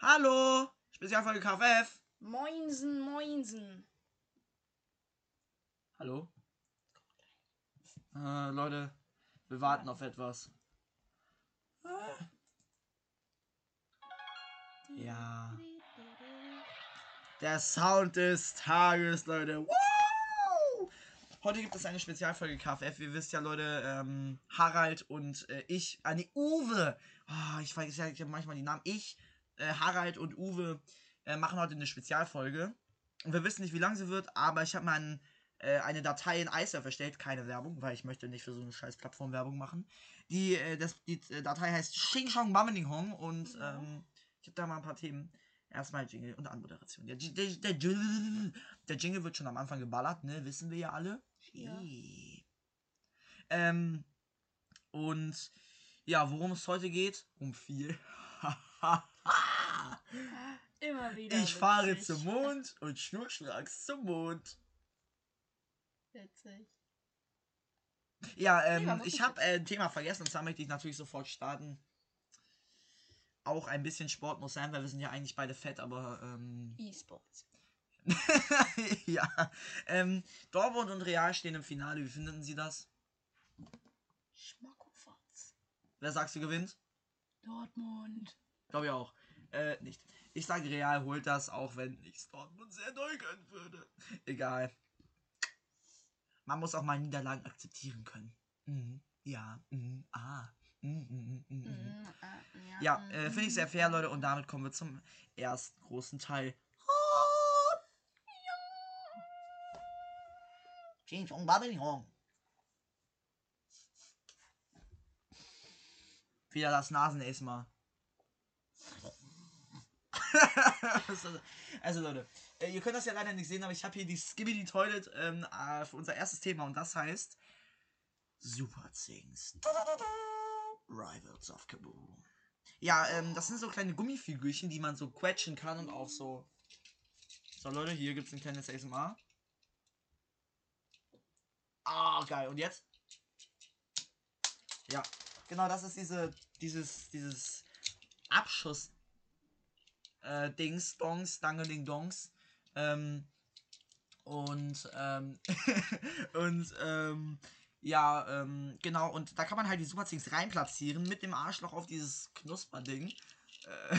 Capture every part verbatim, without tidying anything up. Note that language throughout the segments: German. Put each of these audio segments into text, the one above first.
Hallo, Spezialfolge K F F. Moinsen, moinsen. Hallo? Äh, Leute, wir warten auf etwas. Ja. Der Sound des Tages, Leute. Wow! Heute gibt es eine Spezialfolge K F F. Ihr wisst ja, Leute, ähm, Harald und äh, ich, ah nee, Uwe. Oh, ich weiß ja ich hab manchmal die Namen. Ich, äh, Harald und Uwe äh, machen heute eine Spezialfolge. Und wir wissen nicht, wie lang sie wird, aber ich habe mal ein, äh, eine Datei in iSurf erstellt. Keine Werbung, weil ich möchte nicht für so eine scheiß Plattform Werbung machen. Die, äh, das, die äh, Datei heißt Xing Shong Bammening Hong und Ja. ähm, ich habe da mal ein paar Themen. Erstmal Jingle und Anmoderation. Der, der, der, der, der Jingle wird schon am Anfang geballert, ne? Wissen wir ja alle. Ja. Eh. Ähm, und ja, worum es heute geht? Um viel. Immer wieder. Ich fahre witzig. zum Mond und schnurstracks zum Mond. Witzig. Ja, Nee, war ähm, wirklich ich habe witzig. äh, ein Thema vergessen und zwar möchte ich natürlich sofort starten. Auch ein bisschen Sport muss sein, weil wir sind ja eigentlich beide fett, aber ähm, E-Sports. ja. Ähm, Dortmund und Real stehen im Finale. Wie finden Sie das? Schmackofatz. Wer sagst du gewinnt? Dortmund. Glaube ich auch. Äh, nicht. Ich sage, Real holt das, auch wenn ich Dortmund sehr doll gönnen würde. Egal. Man muss auch mal Niederlagen akzeptieren können. Mhm. Ja. Mhm. Ah. Mhm. Mhm. Mhm. Mhm. Mm, äh, Ja, mm, äh, finde ich sehr mm, fair, mm. Leute. Und damit kommen wir zum ersten großen Teil. Wieder das Nasen-Esma. Also Leute, äh, ihr könnt das ja leider nicht sehen, aber ich habe hier die Skibidi Toilet ähm, äh, für unser erstes Thema und das heißt Super Things. Rivals of Kaboom. Ja, ähm, das sind so kleine Gummifigürchen, die man so quetschen kann und auch so. So Leute, hier gibt's ein kleines A S M R. Ah, geil. Und jetzt? Ja, genau, das ist diese, dieses, dieses Abschuss äh, Dings, Dongs, Dangeling Dongs. Ähm, und, ähm, und, ähm, ja, ähm, genau, und da kann man halt die Super Things reinplatzieren mit dem Arschloch auf dieses Knusperding. Äh,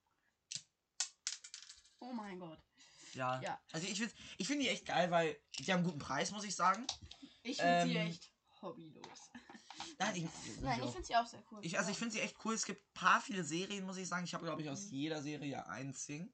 Oh mein Gott. ja. Ja. Also ich finde ich find die echt geil, weil die haben einen guten Preis, muss ich sagen. Ich finde sie Ähm, echt hobbylos. Nein, ich, Nein, ich finde sie auch sehr cool. ich, also ich finde sie echt cool. Es gibt ein paar viele Serien, muss ich sagen. Ich habe, glaube ich, aus Mhm. jeder Serie ein Ding.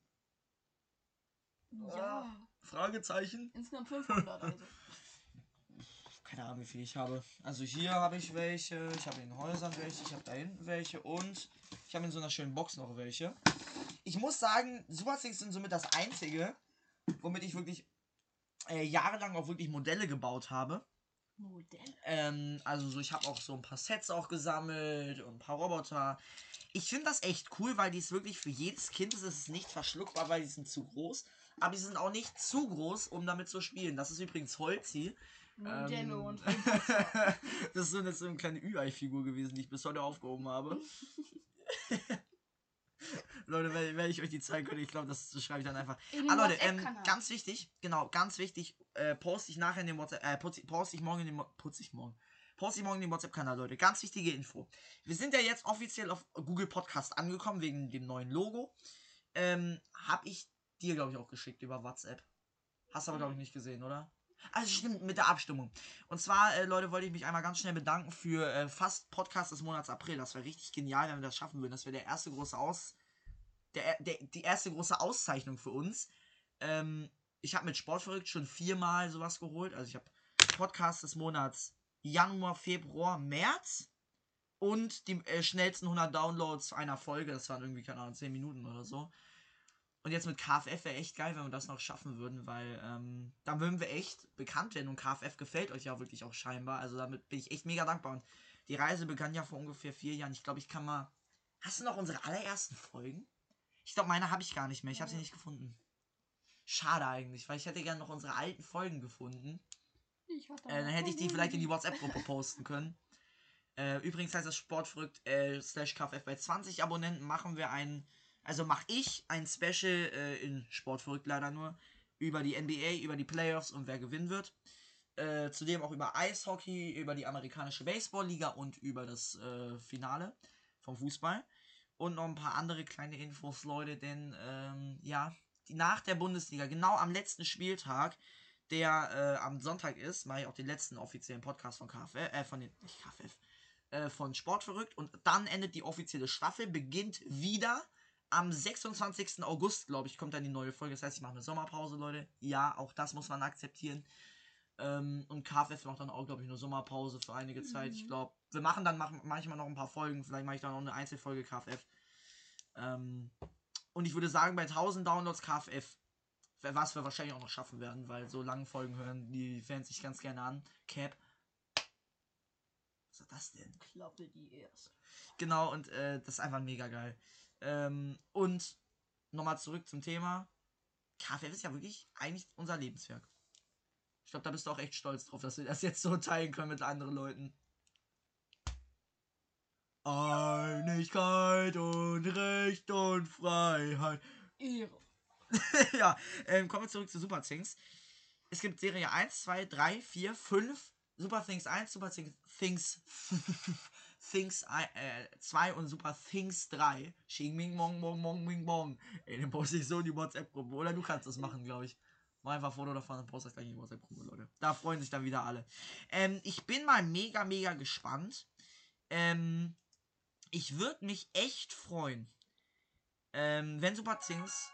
Ja. Fragezeichen. Insgesamt fünfhundert, also. Keine Ahnung, wie viel ich habe. Also hier habe ich welche, ich habe in den Häusern welche, ich habe da hinten welche und ich habe in so einer schönen Box noch welche. Ich muss sagen, Super Things sind somit das einzige, womit ich wirklich äh, jahrelang auch wirklich Modelle gebaut habe. Modell. Ähm, also so, ich habe auch so ein paar Sets auch gesammelt und ein paar Roboter. Ich finde das echt cool, weil die ist wirklich für jedes Kind ist es nicht verschluckbar, weil die sind zu groß. Aber die sind auch nicht zu groß, um damit zu spielen. Das ist übrigens Holzi. Modelle Ähm, und das ist so eine, so eine kleine Ü-Ei-Figur gewesen, die ich bis heute aufgehoben habe. Leute, wenn, wenn ich euch die zeigen könnte, ich glaube, das, das schreibe ich dann einfach. In den Ah, Leute, ähm, WhatsApp-Kanal. ganz wichtig, genau, ganz wichtig, äh, poste ich nachher in den WhatsApp, äh, poste, poste ich morgen in den, Mo- poste ich morgen, poste ich morgen in den WhatsApp-Kanal, Leute. Ganz wichtige Info. Wir sind ja jetzt offiziell auf Google Podcast angekommen, wegen dem neuen Logo. Ähm, hab ich dir, glaube ich, auch geschickt über WhatsApp. Hast aber, glaube ich, nicht gesehen, oder? Also stimmt, mit der Abstimmung. Und zwar, äh, Leute, wollte ich mich einmal ganz schnell bedanken für äh, fast Podcast des Monats April. Das wäre richtig genial, wenn wir das schaffen würden. Das wäre der erste große Aus... Der, der, die erste große Auszeichnung für uns. Ähm, ich habe mit Sportverrückt schon viermal sowas geholt. Also ich habe Podcast des Monats Januar, Februar, März und die äh, schnellsten hundert Downloads einer Folge. Das waren irgendwie, keine Ahnung, zehn Minuten oder so. Und jetzt mit K F F wäre echt geil, wenn wir das noch schaffen würden, weil ähm, dann würden wir echt bekannt werden und K F F gefällt euch ja wirklich auch scheinbar. Also damit bin ich echt mega dankbar. Und die Reise begann ja vor ungefähr vier Jahren. Ich glaube, ich kann mal... Hast du noch unsere allerersten Folgen? Ich glaube, meine habe ich gar nicht mehr. Ich habe sie nicht gefunden. Schade eigentlich, weil ich hätte gerne noch unsere alten Folgen gefunden. Ich hatte Äh, dann hätte ich die vielleicht in die WhatsApp-Gruppe posten können. Äh, übrigens heißt das Sportverrückt äh, slash K F F. Bei zwanzig Abonnenten machen wir ein Also mache ich ein Special äh, in Sportverrückt leider nur über die N B A, über die Playoffs und wer gewinnen wird. Äh, zudem auch über Eishockey, über die amerikanische Baseballliga und über das äh, Finale vom Fußball. Und noch ein paar andere kleine Infos, Leute, denn ähm, ja, die, nach der Bundesliga, genau am letzten Spieltag, der äh, am Sonntag ist, mache ich auch den letzten offiziellen Podcast von K F F, äh, von den, nicht K F F, äh, von Sportverrückt. Und dann endet die offizielle Staffel, beginnt wieder am sechsundzwanzigsten August, glaube ich, kommt dann die neue Folge. Das heißt, ich mache eine Sommerpause, Leute. Ja, auch das muss man akzeptieren. Ähm, und K F F macht dann auch, glaube ich, eine Sommerpause für einige mhm. Zeit. Ich glaube, wir machen dann machen, manchmal noch ein paar Folgen. Vielleicht mache ich dann noch eine Einzelfolge K F F. Ähm, und ich würde sagen, bei tausend Downloads K F F, was wir wahrscheinlich auch noch schaffen werden, weil so lange Folgen hören die Fans sich ganz gerne an. Cap. Was ist das denn? Klappe die erst. Genau, und äh, das ist einfach mega geil. Ähm, und nochmal zurück zum Thema. K F F ist ja wirklich eigentlich unser Lebenswerk. Ich glaube, da bist du auch echt stolz drauf, dass wir das jetzt so teilen können mit anderen Leuten. Einigkeit und Recht und Freiheit. Ehre. Ja, ähm, kommen wir zurück zu Super Things. Es gibt Serie eins, zwei, drei, vier, fünf. Super Things eins, Super Things Things Things zwei und Super Things drei. Xing Ming Mong Mong Mong Ming Mong. Ey, den poste ich so in die WhatsApp-Gruppe. Oder du kannst das machen, glaube ich. Mach einfach ein Foto davon und poste das gleich in die WhatsApp-Gruppe, Leute. Da freuen sich dann wieder alle. Ähm, ich bin mal mega, mega gespannt. Ähm, ich würde mich echt freuen, ähm, wenn Super Things...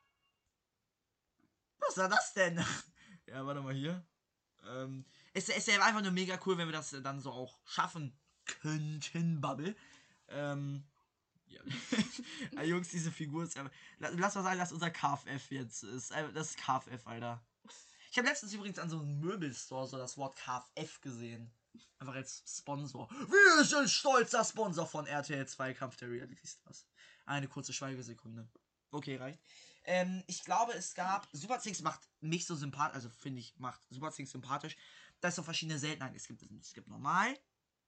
Was war das denn? Ja, warte mal hier. Ähm, es, es wäre einfach nur mega cool, wenn wir das dann so auch schaffen könnten, Bubble. Ähm, ja. Ja, Jungs, diese Figur ist einfach... Lass mal sagen, dass unser K F F jetzt ist. Das ist K F F, Alter. Ich habe letztens übrigens an so einem Möbelstore so das Wort K F F gesehen. Einfach als Sponsor. Wir sind stolzer Sponsor von R T L zwei Kampf der Reality Stars. Eine kurze Schweigesekunde. Okay, reicht. Ähm, ich glaube, es gab... Super Things macht mich so sympathisch, also finde ich, macht Super Things sympathisch, dass es so verschiedene Seltenheiten. Es gibt, es gibt normal,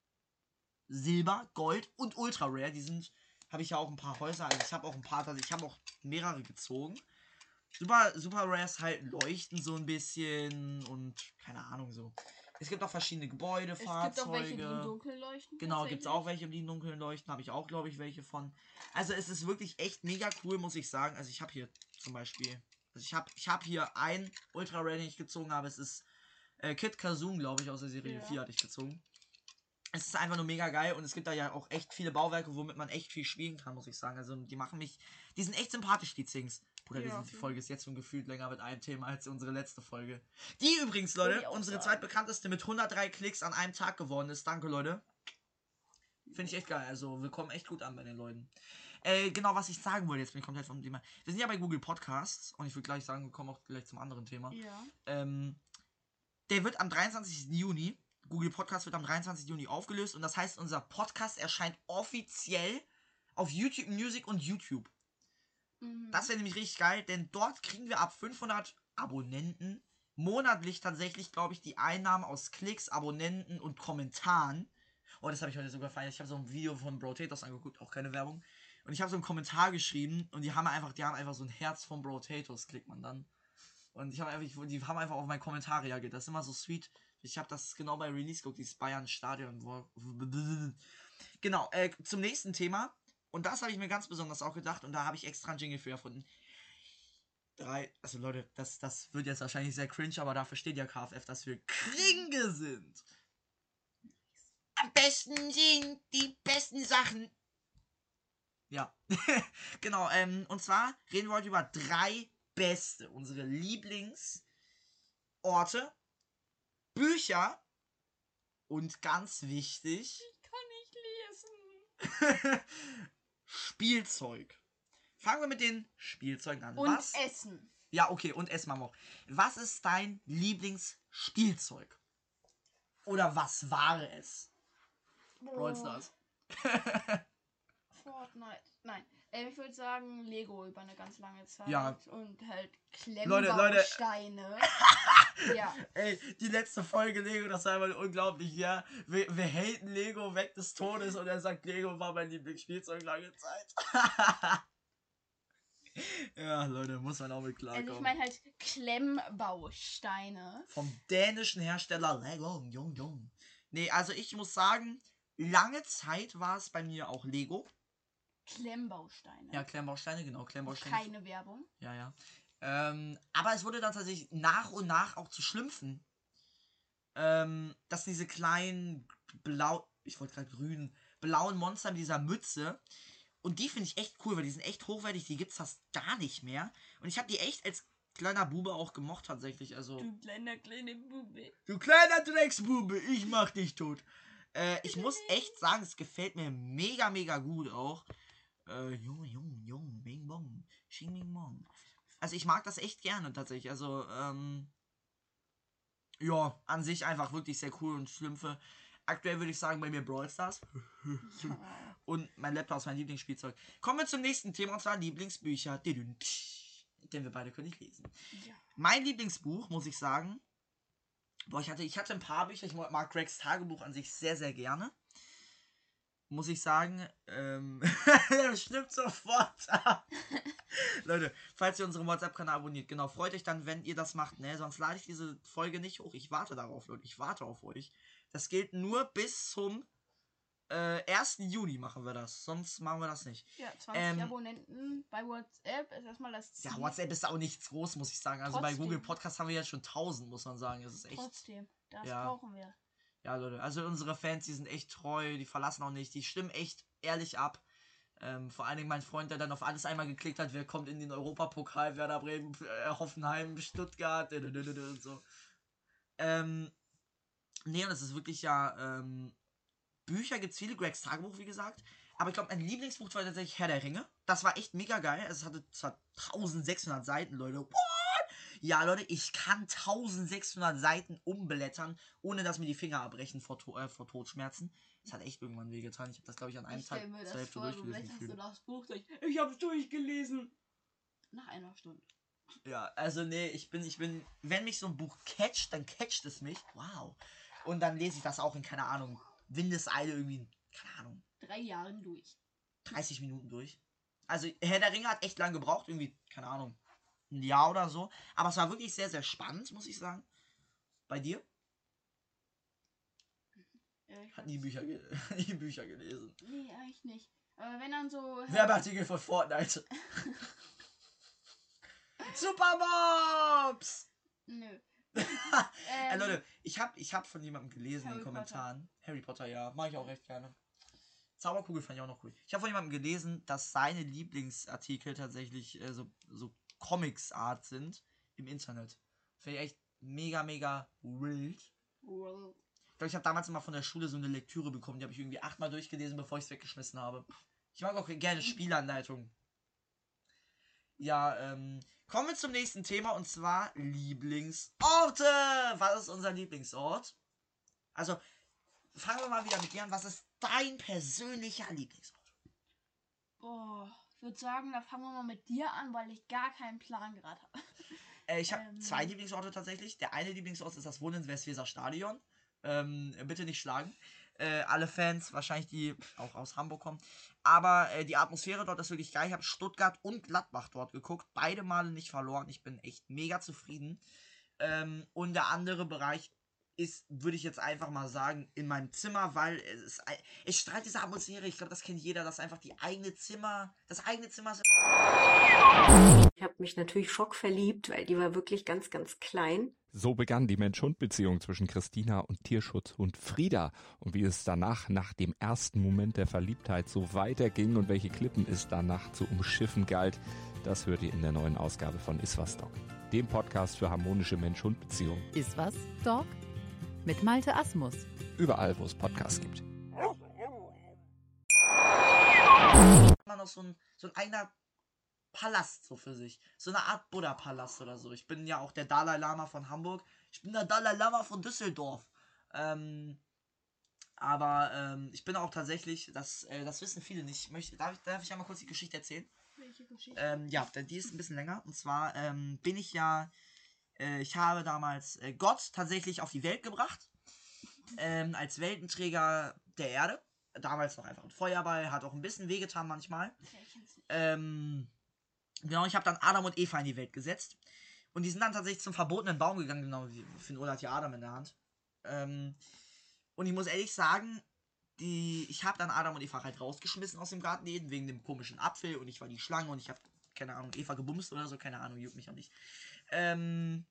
Silber, Gold und Ultra Rare. Die sind, habe ich ja auch ein paar Häuser, also ich habe auch ein paar, also ich habe auch mehrere gezogen. Super, Super Rares halt leuchten so ein bisschen und keine Ahnung so. Es gibt auch verschiedene Gebäude, es Fahrzeuge. Es gibt auch welche, die im Dunkeln leuchten. Genau, gibt es auch welche, die im Dunkeln leuchten. Habe ich auch, glaube ich, welche von. Also es ist wirklich echt mega cool, muss ich sagen. Also ich habe hier zum Beispiel, also ich habe ich hab hier ein Ultra Rare, den ich gezogen habe. Es ist äh, Kid Kazum, glaube ich, aus der Serie ja. vier hatte ich gezogen. Es ist einfach nur mega geil und es gibt da ja auch echt viele Bauwerke, womit man echt viel spielen kann, muss ich sagen. Also die machen mich, die sind echt sympathisch, die Things. Bruder, ja, die Folge ist jetzt schon gefühlt länger mit einem Thema als unsere letzte Folge. Die übrigens, Leute, unsere sagen. zweitbekannteste mit hundertdrei Klicks an einem Tag geworden ist. Danke, Leute. Finde ich echt geil. Also, wir kommen echt gut an bei den Leuten. Äh, genau, was ich sagen wollte, jetzt bin ich komplett vom Thema. Wir sind ja bei Google Podcasts und ich würde gleich sagen, wir kommen auch gleich zum anderen Thema. Ja. Ähm, der wird am dreiundzwanzigsten Juni, Google Podcast wird am dreiundzwanzigsten Juni aufgelöst und das heißt, unser Podcast erscheint offiziell auf YouTube Music und YouTube. Das wäre nämlich richtig geil, denn dort kriegen wir ab fünfhundert Abonnenten monatlich tatsächlich, glaube ich, die Einnahmen aus Klicks, Abonnenten und Kommentaren. Oh, das habe ich heute sogar gefeiert. Ich habe so ein Video von Brotatos angeguckt, auch keine Werbung. Und ich habe so einen Kommentar geschrieben und die haben einfach, die haben einfach so ein Herz von Brotatos, klickt man dann. Und ich habe einfach, die haben einfach auf meinen Kommentar reagiert. Das ist immer so sweet. Ich habe das genau bei Release geguckt, dieses Bayern Stadion. Genau, äh, zum nächsten Thema. Und das habe ich mir ganz besonders auch gedacht und da habe ich extra einen Jingle für erfunden. Drei, also Leute, das, das wird jetzt wahrscheinlich sehr cringe, aber dafür steht ja K F F, dass wir Kringe sind. Am besten sind die besten Sachen. Ja, genau, ähm, und zwar reden wir heute über drei beste, unsere Lieblingsorte, Bücher und ganz wichtig... Ich kann nicht lesen. Spielzeug. Fangen wir mit den Spielzeugen an. Und Was? Essen. Ja, okay, und Essen machen wir auch. Was ist dein Lieblingsspielzeug? Oder was war es? Brawl Stars. Fortnite. Nein. Ähm, ich würde sagen Lego über eine ganz lange Zeit. Ja. Und halt Leute, Leute. Klemmbausteine. Ja. Ey, die letzte Folge Lego, das war einfach unglaublich, ja. Wir, wir haten Lego weg des Todes und er sagt, Lego war mein Lieblingsspielzeug lange Zeit. Ja, Leute, muss man auch mit klarkommen. Also ich meine halt Klemmbausteine. Vom dänischen Hersteller Lego, jung, jung. Nee, also ich muss sagen, lange Zeit war es bei mir auch Lego. Klemmbausteine. Ja, Klemmbausteine, genau, Klemmbausteine. Keine Werbung. Ja, ja. Ähm, aber es wurde dann tatsächlich nach und nach auch zu Schlümpfen. Ähm, dass diese kleinen blau, ich wollte gerade grünen, blauen Monster mit dieser Mütze. Und die finde ich echt cool, weil die sind echt hochwertig, die gibt's fast gar nicht mehr. Und ich habe die echt als kleiner Bube auch gemocht tatsächlich. Also. Du kleiner, kleine Bube. Du kleiner Drecksbube, ich mach dich tot. Äh, ich muss echt sagen, es gefällt mir mega, mega gut auch. Äh, Junge, Junge, Junge, Bing Bong, Xing Bing Bong. Also ich mag das echt gerne tatsächlich. Also, ähm, ja, an sich einfach wirklich sehr cool und Schlümpfe. Aktuell würde ich sagen, bei mir Brawl Stars. Und mein Laptop ist mein Lieblingsspielzeug. Kommen wir zum nächsten Thema, und zwar Lieblingsbücher. Denn wir beide können nicht lesen. Ja. Mein Lieblingsbuch, muss ich sagen. Boah, ich hatte, ich hatte ein paar Bücher. Ich mag Gregs Tagebuch an sich sehr, sehr gerne. Muss ich sagen. Ähm, das stimmt sofort. Leute, falls ihr unseren WhatsApp-Kanal abonniert, genau, freut euch dann, wenn ihr das macht, ne? Sonst lade ich diese Folge nicht hoch. Ich warte darauf, Leute. Ich warte auf euch. Das gilt nur bis zum äh, ersten Juni machen wir das. Sonst machen wir das nicht. Ja, zwanzig Ähm, Abonnenten bei WhatsApp ist erstmal das Ziel. Ja, WhatsApp ist auch nichts groß, muss ich sagen. Also Trotzdem. bei Google Podcast haben wir jetzt schon tausend, muss man sagen. Das ist echt. Trotzdem, das ja. brauchen wir. Ja, Leute, also unsere Fans, die sind echt treu, die verlassen auch nicht, die stimmen echt ehrlich ab. Ähm, vor allen Dingen mein Freund, der dann auf alles einmal geklickt hat, wer kommt in den Europapokal, Werder Bremen, äh, Hoffenheim, Stuttgart, und so. Ähm, nee, und das ist wirklich ja, ähm, Bücher gibt's viele, Gregs Tagebuch, wie gesagt. Aber ich glaube, mein Lieblingsbuch war tatsächlich Herr der Ringe. Das war echt mega geil. Also es hatte zwar eintausendsechshundert Seiten, Leute. What? Ja, Leute, ich kann eintausendsechshundert Seiten umblättern, ohne dass mir die Finger abbrechen vor, to äh, vor Todschmerzen. Das hat echt irgendwann wehgetan. Ich habe das, glaube ich, an einem Ich Tag stell mir zur das Hälfte vor, du durchgelesen. blätterst gefühlt. du das Buch durch. Ich hab's durchgelesen. Nach einer Stunde. Ja, also nee, ich bin, ich bin, wenn mich so ein Buch catcht, dann catcht es mich. Wow. Und dann lese ich das auch in, keine Ahnung, Windeseile irgendwie, keine Ahnung, Drei Jahren durch. dreißig Minuten durch. Also Herr der Ringe hat echt lang gebraucht, irgendwie, keine Ahnung, ein Jahr oder so. Aber es war wirklich sehr, sehr spannend, muss ich sagen. Bei dir? Ja, ich Hat nie Bücher, ge nie Bücher gelesen. Nee, eigentlich nicht. Aber wenn dann so... Werbeartikel von Fortnite. Supermobs! Nö. äh, ähm, Leute, ich hab, ich hab von jemandem gelesen Harry in den Kommentaren. Potter. Harry Potter, ja, mag ich auch recht gerne. Zauberkugel fand ich auch noch cool. Ich habe von jemandem gelesen, dass seine Lieblingsartikel tatsächlich äh, so, so Comics-Art sind im Internet. Finde ich echt mega, mega wild. well. Ich glaube, ich habe damals immer von der Schule so eine Lektüre bekommen, die habe ich irgendwie achtmal durchgelesen, bevor ich es weggeschmissen habe. Ich mag auch gerne Spielanleitungen. Ja, ähm, kommen wir zum nächsten Thema, und zwar Lieblingsorte. Was ist unser Lieblingsort? Also, fangen wir mal wieder mit dir an. Was ist dein persönlicher Lieblingsort? Boah, ich würde sagen, da fangen wir mal mit dir an, weil ich gar keinen Plan gerade habe. Äh, ich habe Ähm. zwei Lieblingsorte tatsächlich. Der eine Lieblingsort ist das Wohnen ins Westweser Stadion. Ähm, bitte nicht schlagen. Äh, alle Fans, wahrscheinlich die auch aus Hamburg kommen. Aber äh, die Atmosphäre dort ist wirklich geil. Ich habe Stuttgart und Gladbach dort geguckt. Beide Male nicht verloren. Ich bin echt mega zufrieden. Ähm, und der andere Bereich ist, würde ich jetzt einfach mal sagen, in meinem Zimmer, weil es, ist, es strahlt diese Atmosphäre. Ich glaube, das kennt jeder, dass einfach die eigene Zimmer, das eigene Zimmer ist. Ich habe mich natürlich schockverliebt, weil die war wirklich ganz, ganz klein. So begann die Mensch-Hund-Beziehung zwischen Christina und Tierschutzhund Frieda. Und wie es danach, nach dem ersten Moment der Verliebtheit, so weiterging und welche Klippen es danach zu umschiffen galt, das hört ihr in der neuen Ausgabe von Iswas Dog, dem Podcast für harmonische Mensch-Hund-Beziehungen. Iswas Dog mit Malte Asmus. Überall, wo es Podcasts gibt. Immer noch so ein, so ein eigener Palast so für sich. So eine Art Buddha-Palast oder so. Ich bin ja auch der Dalai Lama von Hamburg. Ich bin der Dalai Lama von Düsseldorf. Ähm, aber ähm, ich bin auch tatsächlich, das, äh, das wissen viele nicht. Möchte, darf, ich, darf ich einmal kurz die Geschichte erzählen? Welche Geschichte? Ähm, ja, die ist ein bisschen länger. Und zwar ähm, bin ich ja, äh, ich habe damals äh, Gott tatsächlich auf die Welt gebracht. Ähm, als Weltenträger der Erde. Damals noch einfach ein Feuerball, hat auch ein bisschen wehgetan manchmal. Ja, ich kenn's nicht. Ähm, Genau, ich habe dann Adam und Eva in die Welt gesetzt. Und die sind dann tatsächlich zum verbotenen Baum gegangen, genau wie Finn hat ja Adam in der Hand. Ähm, und ich muss ehrlich sagen, die, ich habe dann Adam und Eva halt rausgeschmissen aus dem Garten Eden wegen dem komischen Apfel und ich war die Schlange und ich habe, keine Ahnung, Eva gebumst oder so, keine Ahnung, juckt mich auch nicht. Ähm,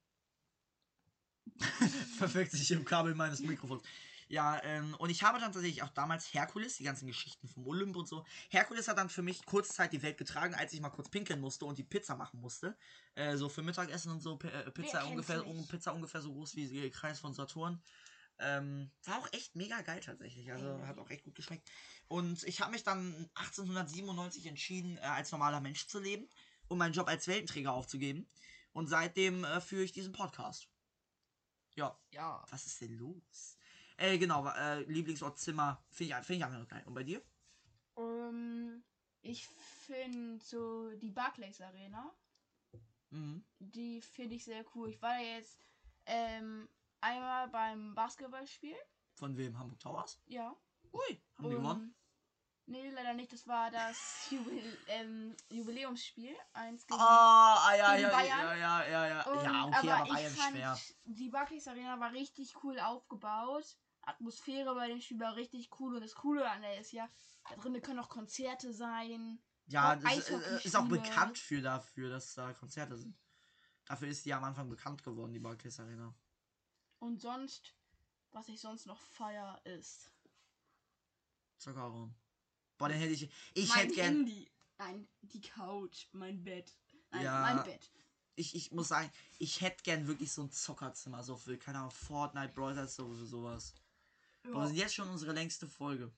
verwirkt sich im Kabel meines Mikrofons. Ja, ähm, und ich habe dann tatsächlich auch damals Herkules, die ganzen Geschichten vom Olymp und so. Herkules hat dann für mich kurz Zeit die Welt getragen, als ich mal kurz pinkeln musste und die Pizza machen musste. Äh, so für Mittagessen und so. P äh, Pizza, kennt's ungefähr, nicht? un Pizza ungefähr so groß wie der Kreis von Saturn. Ähm, war auch echt mega geil tatsächlich. Also hat auch echt gut geschmeckt. Und ich habe mich dann achtzehnhundertsiebenundneunzig entschieden, äh, als normaler Mensch zu leben und meinen Job als Weltenträger aufzugeben. Und seitdem äh, führe ich diesen Podcast. Ja. Ja. Was ist denn los? Äh, genau, äh, Lieblingsort Zimmer. Finde ich, find ich einfach nur geil. Und bei dir? Ähm, ich finde so die Barclays Arena, Mhm. die finde ich sehr cool. Ich war da jetzt ähm, einmal beim Basketballspiel. Von wem? Hamburg Towers? Ja. Ui, haben die gewonnen? Ähm, Nee, leider nicht. Das war das Jubil ähm, Jubiläumsspiel. Eins gegen Ah, ah, ja, gegen ja, Bayern. ja, ja, ja, ja. Und, Ja, okay, aber, ich Bayern ist fand, schwer. die Barclays Arena war richtig cool aufgebaut. Atmosphäre bei dem Spiel war richtig cool. Und das Coole an der ist ja, da drinnen können auch Konzerte sein. Ja, auch das ist, äh, ist auch Eishockeyspiele. bekannt für dafür, dass da Konzerte sind. Dafür ist die am Anfang bekannt geworden, die Barclays Arena. Und sonst, was ich sonst noch feier, ist Zuckerraum. Boah, den hätte ich. Ich mein hätte gern. Handy. Nein, die Couch, mein Bett. Nein, Ja. mein Bett. Ich, ich muss sagen, ich hätte gern wirklich so ein Zockerzimmer, so für, keine Ahnung, Fortnite, Brawl Stars, so für sowas. Ja. Aber wir sind jetzt schon unsere längste Folge.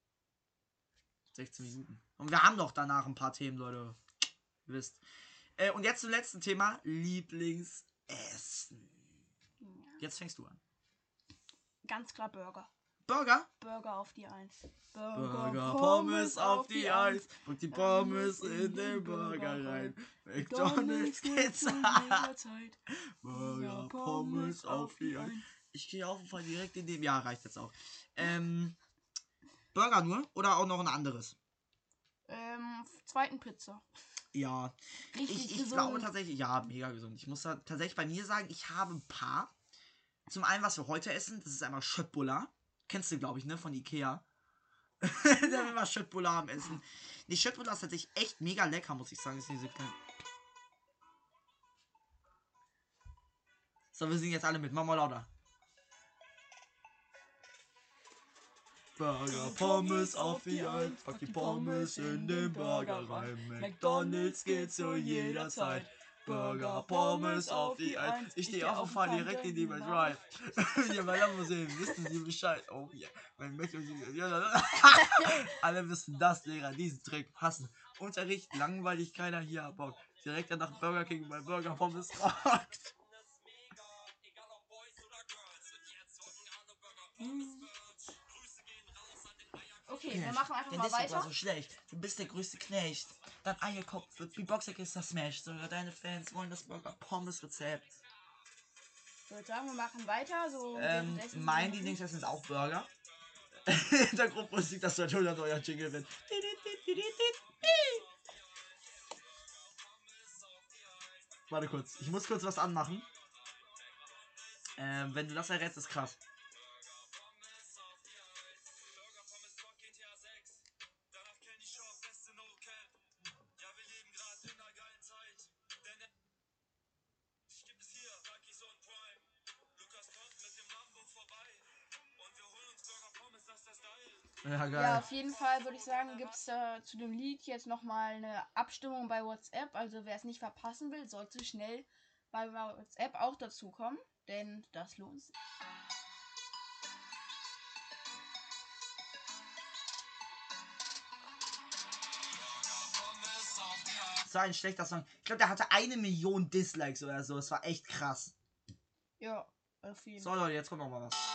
sechzehn Minuten. Und wir haben doch danach ein paar Themen, Leute. Ihr wisst. Äh, und jetzt zum letzten Thema. Lieblingsessen. Jetzt fängst du an. Ganz klar Burger. Burger? Burger auf die Eins. Burger, Pommes auf die Eis. Und die Pommes in den Burger rein. McDonalds geht's. Burger, Pommes auf die Eins. Ich gehe auf jeden Fall direkt in dem. Ja, reicht jetzt auch. Ähm, Burger nur? Oder auch noch ein anderes? Ähm, zweiten Pizza. Ja. Richtig Ich, ich gesund. glaube tatsächlich, ja, mega gesund. Ich muss da tatsächlich bei mir sagen, ich habe ein paar. Zum einen, was wir heute essen, das ist einmal Schöttbullar. Kennst du, glaube ich, ne? Von Ikea. Da war Schöttbullar am Essen. Die Schöttbullar ist tatsächlich echt mega lecker, muss ich sagen. Ist diese kleine... So, wir singen jetzt alle mit. Mach mal lauter. Burger, Pommes auf die Eins. Pack die Pommes in den Burger rein. McDonalds geht zu jeder Zeit. Burger, Pommes auf die Eins. Ich stehe auf und fahre direkt in die Drive. Wenn ihr mal Lambo sehen, wissen Sie Bescheid. Oh yeah. Mein Alle wissen das, Lehrer, diesen Trick passen. Unterricht, langweilig, keiner hier abbaut. Direkt nach Burger King bei Burger Pommes rockt. Okay, wir machen einfach Denn mal deswegen war weiter. so schlecht. Du bist der größte Knecht. Dein Eierkopf wird wie Boxer ist das Smash. Sogar deine Fans wollen das Burger Pommes Rezept. Ich würde sagen, wir machen weiter. So Ähm, währenddessen- mein Lieblingsessen ist auch Burger. Hintergrundmusik, dass du hundert euer Jingle wird. Warte kurz, ich muss kurz was anmachen. Ähm, wenn du das errätst, ist krass. Ja, geil. Ja, auf jeden Fall würde ich sagen, gibt es äh, zu dem Lied jetzt nochmal eine Abstimmung bei WhatsApp. Also wer es nicht verpassen will, sollte schnell bei WhatsApp auch dazukommen, denn das lohnt sich. Das war ein schlechter Song. Ich glaube, der hatte eine Million Dislikes oder so. Das war echt krass. Ja, auf jeden So, Fall. Leute, jetzt kommt noch mal was.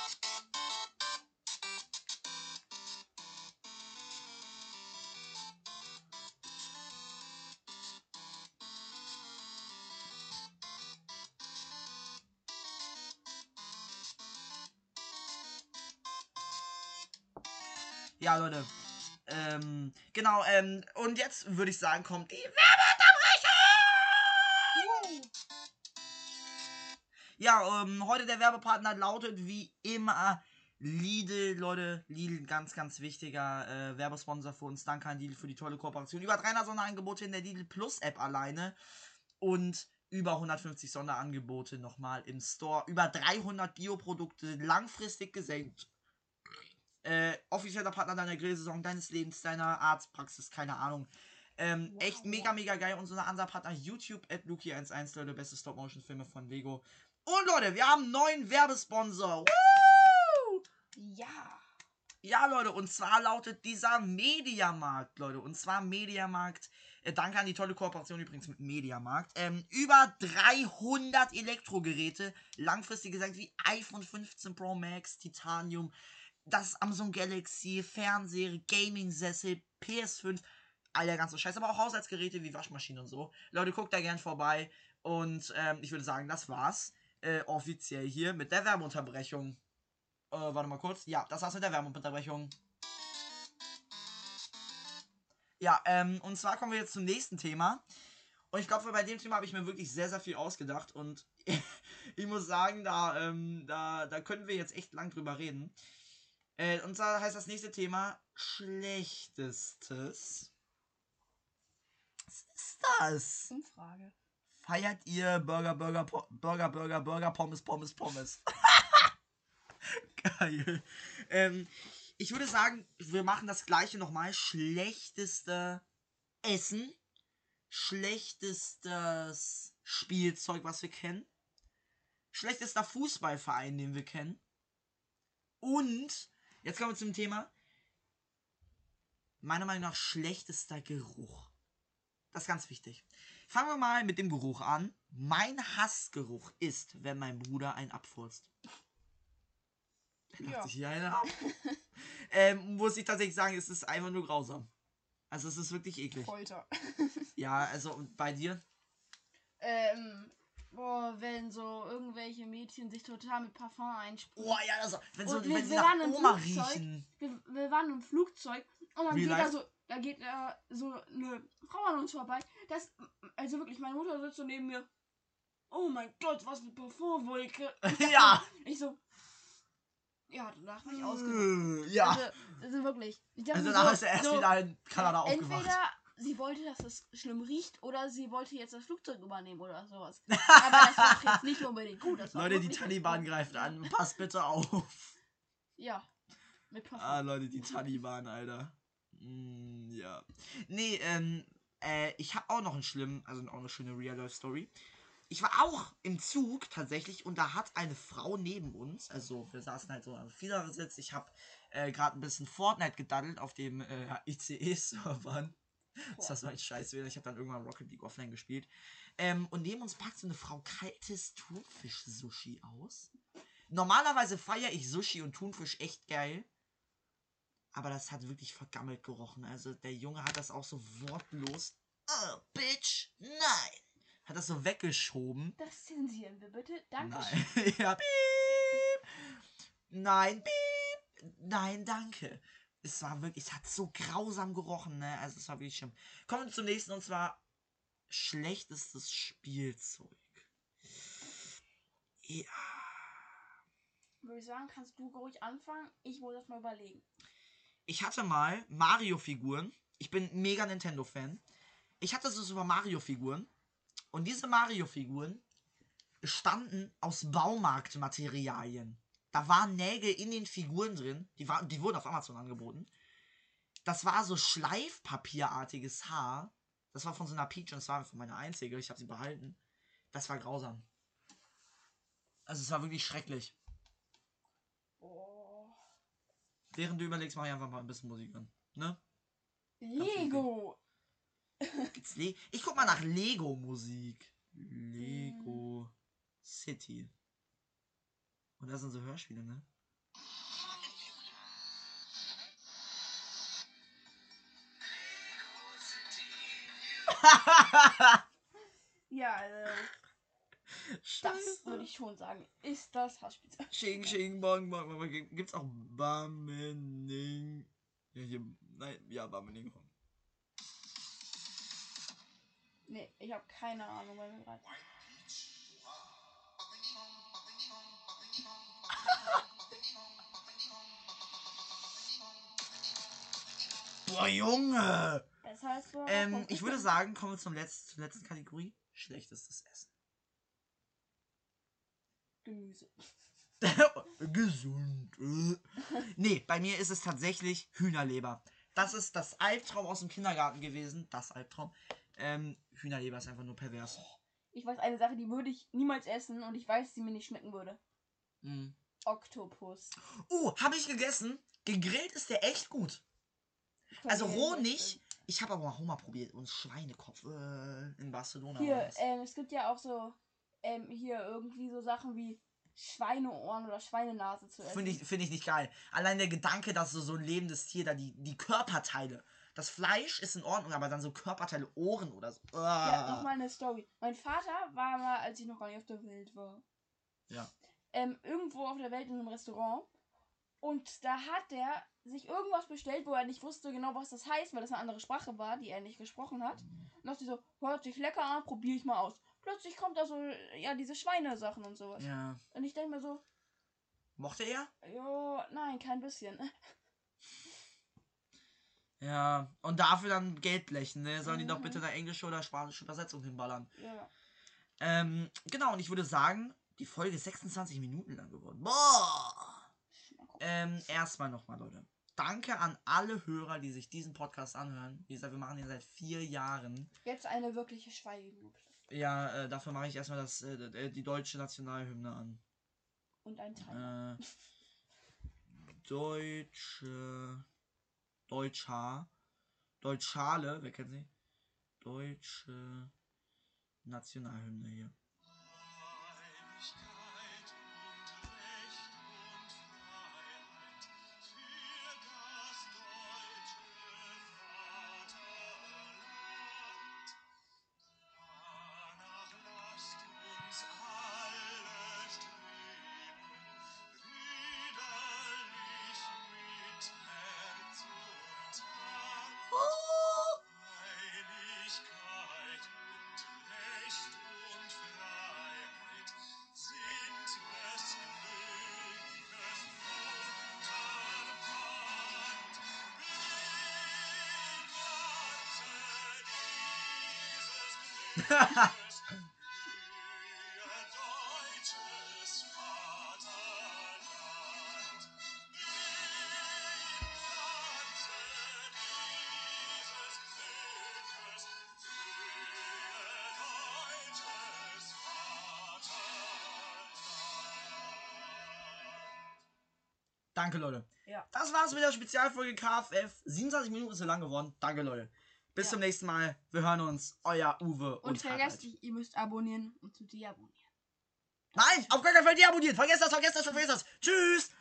Ja, Leute. Ähm, genau, ähm, und jetzt würde ich sagen, kommt die Werbeunterbrechung! Ja, ähm, heute der Werbepartner lautet wie immer Lidl, Leute. Lidl, ganz, ganz wichtiger äh, Werbesponsor für uns. Danke an Lidl für die tolle Kooperation. Über dreihundert Sonderangebote in der Lidl Plus App alleine und über hundertfünfzig Sonderangebote nochmal im Store. Über dreihundert Bioprodukte langfristig gesenkt. Äh, offizieller Partner deiner Grillsaison, deines Lebens, deiner Arztpraxis, keine Ahnung. Ähm, Wow. Echt mega, mega geil. Und unser anderer Partner YouTube at Luki elf, Leute, beste Stop-Motion-Filme von Lego. Und Leute, wir haben einen neuen Werbesponsor. Woo! Ja. Ja, Leute, und zwar lautet dieser Mediamarkt, Leute. Und zwar Mediamarkt. Äh, danke an die tolle Kooperation übrigens mit Mediamarkt. Ähm, über dreihundert Elektrogeräte. Langfristig gesagt wie iPhone fünfzehn Pro Max, Titanium, das Samsung Galaxy, Fernseher, Gaming-Sessel, P S fünf. All der ganze Scheiß. Aber auch Haushaltsgeräte wie Waschmaschinen und so. Leute, guckt da gern vorbei. Und ähm, ich würde sagen, das war's. Äh, offiziell hier mit der Werbeunterbrechung. Äh, warte mal kurz. Ja, das war's mit der Werbeunterbrechung. Ja, ähm, und zwar kommen wir jetzt zum nächsten Thema. Und ich glaube, bei dem Thema habe ich mir wirklich sehr, sehr viel ausgedacht. Und ich muss sagen, da, ähm, da, da können wir jetzt echt lang drüber reden. Äh, und zwar heißt das nächste Thema Schlechtestes. Was ist das? Umfrage. Feiert ihr Burger, Burger, Po- Burger, Burger, Burger, Pommes, Pommes, Pommes? Geil. Ähm, ich würde sagen, wir machen das gleiche nochmal. Schlechteste Essen. Schlechtestes Spielzeug, was wir kennen. Schlechtester Fußballverein, den wir kennen. Und, jetzt kommen wir zum Thema. Meiner Meinung nach schlechtester Geruch. Das ist ganz wichtig. Fangen wir mal mit dem Geruch an. Mein Hassgeruch ist, wenn mein Bruder einen abfurzt. Der lacht Ja. sich hier einer ab. ähm, muss ich tatsächlich sagen, es ist einfach nur grausam. Also es ist wirklich eklig. Folter. Ja, also und bei dir? ähm, boah, wenn so irgendwelche Mädchen sich total mit Parfum einsprühen. Oh ja, also, wenn, so, Und wir- wenn sie wir nach waren im Oma Flugzeug. riechen. Wir, wir waren im Flugzeug und dann Real geht life? da so, da geht da so eine Frau an uns vorbei. Das, also wirklich, meine Mutter sitzt so neben mir. Oh mein Gott, was eine Parfumwolke. Ich dachte- Ja. Ich so, ja, danach bin ich ausgemacht. Äh, Ja. Also, also wirklich. Ich dachte Also mir da so, ist er erst so, wieder in Kanada aufgewacht. entweder sie wollte, dass es schlimm riecht, oder sie wollte jetzt das Flugzeug übernehmen oder sowas. Aber das war doch jetzt nicht unbedingt gut. Das war Leute, die wirklich Taliban nicht greifen gut. an. Passt bitte auf. Ja. Mit Parfum. Ah, Leute, die Taliban, Alter. Mm, ja. Nee, ähm, äh, ich habe auch noch einen schlimmen, also auch eine schöne Real-Life-Story. Ich war auch im Zug tatsächlich und da hat eine Frau neben uns, also wir saßen halt so am Vierersitz, ich habe äh, gerade ein bisschen Fortnite gedaddelt auf dem äh, I C E-Servern. Das war ein Scheiß wieder. Ich habe dann irgendwann Rocket League Offline gespielt. Ähm, und neben uns packt so eine Frau kaltes Thunfisch-Sushi aus. Normalerweise feiere ich Sushi und Thunfisch echt geil. Aber das hat wirklich vergammelt gerochen. Also der Junge hat das auch so wortlos. Oh, Bitch, nein. Hat das so weggeschoben. Das zensieren wir bitte. Dankeschön. Nein. Ja, piep. Nein, piep. Nein, danke. Es war wirklich, es hat so grausam gerochen, ne? Also es war wirklich schlimm. Kommen wir zum nächsten und zwar schlechtestes Spielzeug. Ja. Würde ich sagen, kannst du ruhig anfangen? Ich muss das mal überlegen. Ich hatte mal Mario-Figuren. Ich bin mega Nintendo-Fan. Ich hatte so Super Mario-Figuren. Und diese Mario-Figuren bestanden aus Baumarktmaterialien. Da waren Nägel in den Figuren drin. Die, war, die wurden auf Amazon angeboten. Das war so schleifpapierartiges Haar. Das war von so einer Peach und das war von meiner einzige. Ich habe sie behalten. Das war grausam. Also es war wirklich schrecklich. Oh. Während du überlegst, mache ich einfach mal ein bisschen Musik an. Ne? Lego. Gibt's Le ich guck mal nach Lego-Musik. Lego City. Und da sind so Hörspiele, ne? Ja, also, das würde ich schon sagen. Ist das Hassspielzeug. Shing, shing, bong, bong, bong. Gibt's auch Bamening? Ja, hier, nein, ja, Bamening. Nee, ich habe keine Ahnung, weil mir gerade. Boah, Junge! Das heißt, so Ähm, ich würde sagen, kommen wir zum letzten, zur letzten Kategorie. Schlechtestes Essen. Gemüse. Gesund. äh. Nee, bei mir ist es tatsächlich Hühnerleber. Das ist das Albtraum aus dem Kindergarten gewesen. Das Albtraum. Ähm, Hühnerleber ist einfach nur pervers. Ich weiß eine Sache, die würde ich niemals essen und ich weiß, dass sie mir nicht schmecken würde. Mm. Oktopus. Oh, habe ich gegessen. Gegrillt ist der echt gut. Also roh nicht. Ich habe aber mal Hummer probiert und Schweinekopf äh, in Barcelona. war Hier, das. ähm, es gibt ja auch so, ähm, hier irgendwie so Sachen wie Schweineohren oder Schweinenase zu essen. Finde ich, find ich nicht geil. Allein der Gedanke, dass so, so ein lebendes Tier da die, die Körperteile. Das Fleisch ist in Ordnung, aber dann so Körperteile, Ohren oder so. Ja, Ah. nochmal eine Story. Mein Vater war mal, als ich noch gar nicht auf der Welt war, Ja. ähm, irgendwo auf der Welt in einem Restaurant. Und da hat der sich irgendwas bestellt, wo er nicht wusste genau, was das heißt, weil das eine andere Sprache war, die er nicht gesprochen hat. Und dachte so, hört sich lecker an, probiere ich mal aus. Plötzlich kommt da so, ja, diese Schweinesachen und sowas. Ja. Und ich denke mir so, Mochte er? jo, nein, kein bisschen. Ja. Und dafür dann Geld blechen, ne? Sollen die doch Mhm. bitte eine englische oder spanische Übersetzung hinballern. Ja. Ähm, genau, und ich würde sagen, die Folge ist sechsundzwanzig Minuten lang geworden. Boah! Ähm, erstmal nochmal, Leute. Danke an alle Hörer, die sich diesen Podcast anhören. Wie gesagt, wir machen den seit vier Jahren. Jetzt eine wirkliche Schweigeminute. Ja, äh, dafür mache ich erstmal das, äh, die deutsche Nationalhymne an. Und ein Timer. Äh, deutsche. Deutscher. Deutschale, wer kennt sie? Deutsche Nationalhymne hier. Danke, Leute. Ja. Das war's mit der Spezialfolge K F F. siebenundzwanzig Minuten ist so lang geworden. Danke, Leute. Bis Ja. zum nächsten Mal. Wir hören uns. Euer Uwe und, Und vergesst Harald. nicht, ihr müsst abonnieren und zu deabonnieren. Nein, auf gar keinen Fall deabonnieren. Vergesst das, vergesst das, vergesst das. Tschüss.